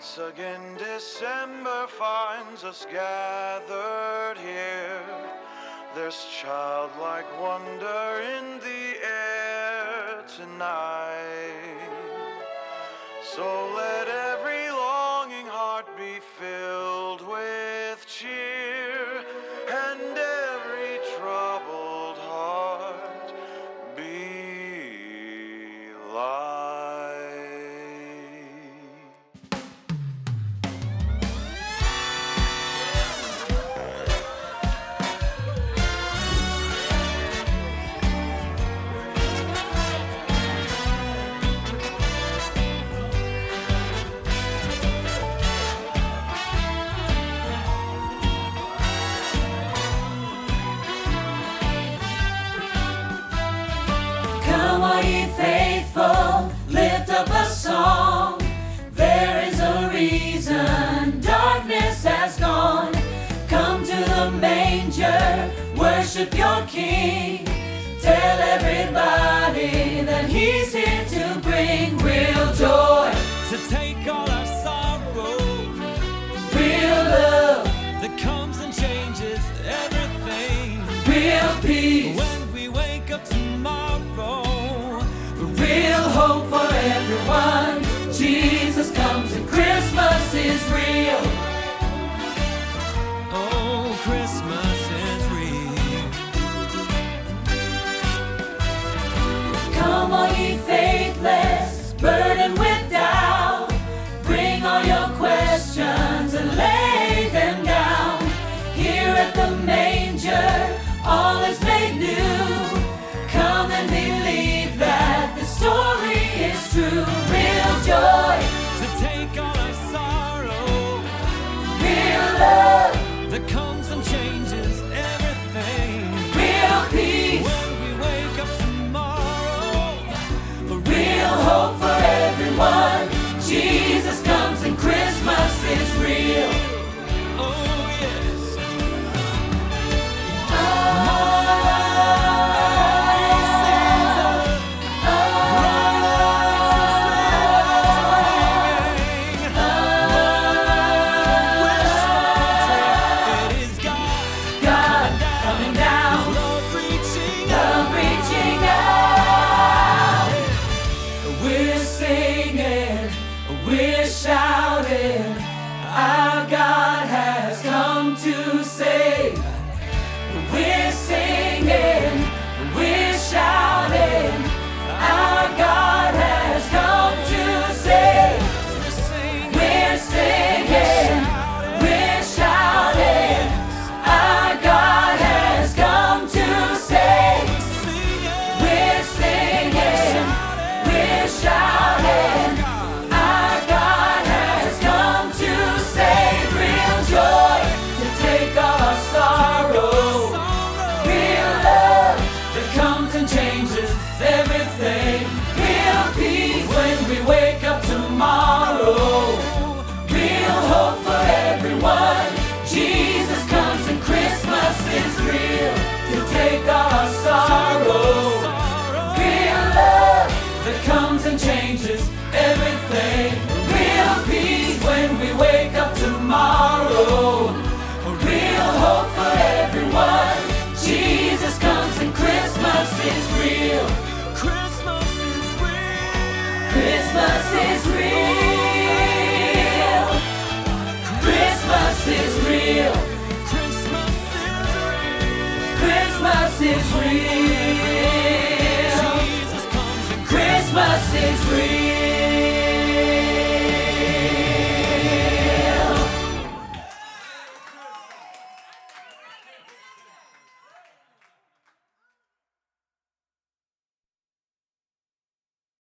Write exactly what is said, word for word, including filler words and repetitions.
Once again December finds us gathered here. There's childlike wonder in the air tonight. So let every longing heart be filled with cheer, and every troubled heart be light. Come, all ye faithful, lift up a song. There is a reason darkness has gone. Come to the manger, worship your King. Tell everybody that He's here to bring real joy, to take all our sorrow, real love that comes and changes everything. real peace, When we wake up tomorrow, real hope for everyone. Jesus comes and Christmas is real. oh, Christmas is real. Come, all ye faithless, burdened with doubt. Bring all your questions and lay them down. Here at the manger, all is made new. Come and believe that the story is true. Real joy, To take all our sorrow, real love, that comes and changes everything. real peace, When we wake up tomorrow, real hope for everyone. Jesus comes and Christmas is real. oh yes. It is God, God coming down, love reaching love reaching out. We're singing, we're shouting. Our God has come to save. We're singing, we're shouting. Our God has come to save. We're singing, we're shouting. Our God has come to save. We're singing, we're shouting. Our God has come to save. Real joy to take our sorrow. Real love that comes and changes everything. Real peace when we wake up tomorrow. Real hope for everyone. Jesus comes and Christmas is real to take our sorrow. Real love that comes and changes everything. Real peace when we wake up tomorrow. Real hope for everyone. Jesus comes and Christmas is real. Christmas is real. Christmas is real. Christmas is real. Christmas is real. Christmas is real.